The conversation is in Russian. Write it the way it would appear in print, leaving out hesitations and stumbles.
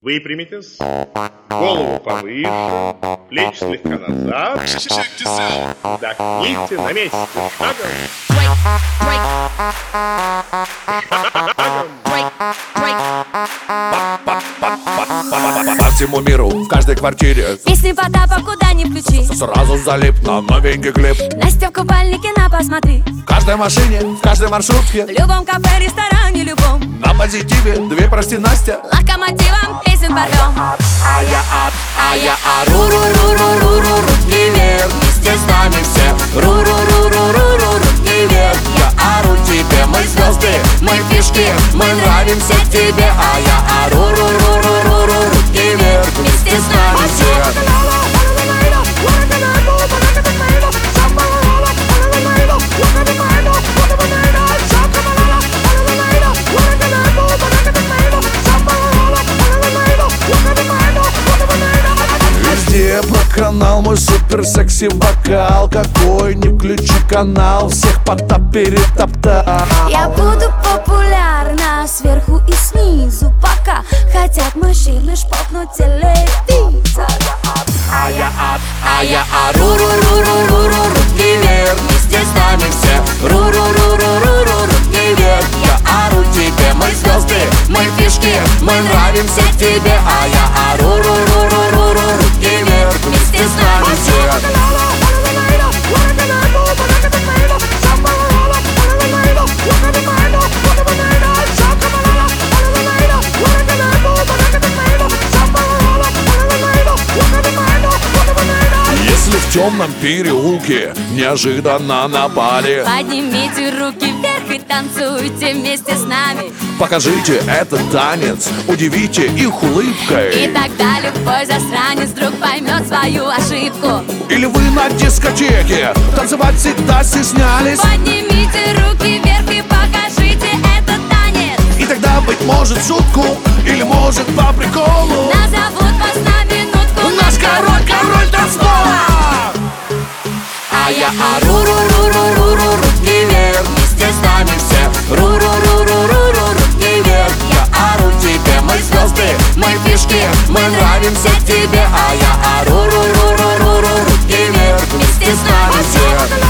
Выпрямитесь, голову повыше, плечи слегка назад. Вдохните на месте. Шагом. По всему миру, в каждой квартире Песни Потапа куда ни включи, сразу залип на новенький клип. Настя в купальнике на посмотри. В каждой машине, в каждой маршрутке, В любом кафе, ресторане, любом на позитиве, две прости, Настя. локомотивом песен порвем. А я ру-ру-ру-ру-ру-ру, руки вверх, вместе с нами все. Ру-ру-ру-ру-ру-ру, руки вверх. Я ору тебе, мы звезды, мы фишки, мы нравимся тебе. А я ору, ру-ру-ру-ру-ру, руки вверх, вместе с нами все. Везде проканал мой супер секси вокал. Какой не включи канал, всех Потап перетоптал. Я буду популярна сверху и снизу, пока хотят мужчины шпокнуть телевизор. А я ору, ру-ру-ру-ру-ру, руки вверх, вместе с нами все. Ру-ру-ру-ру-ру-ру, руки вверх. Я ору тебе, мы звезды, мы фишки, мы нравимся тебе. А я ору, ру-ру-ру-ру-ру, руки вверх, вместе с нами все. Если в темном переулке неожиданно напали, Поднимите руки вверх и танцуйте вместе с нами. покажите этот танец, удивите их И улыбкой. тогда любой засранец вдруг поймет свою ошибку. Или вы на дискотеке танцевать всегда стеснялись, Поднимите руки вверх и покажите этот танец. и тогда, быть может, в шутку, или может по приколу, Назовут вас на минутку наш король танцпола. А я ору, ру-ру-ру-ру-ру, руки вверх, вместе с нами все. Ру-ру-ру-ру-ру-ру, руки вверх. Я ору тебе, мы звезды, мы фишки, мы нравимся тебе. А я ору, ру-ру-ру-ру-ру, руки вверх, вместе с нами все.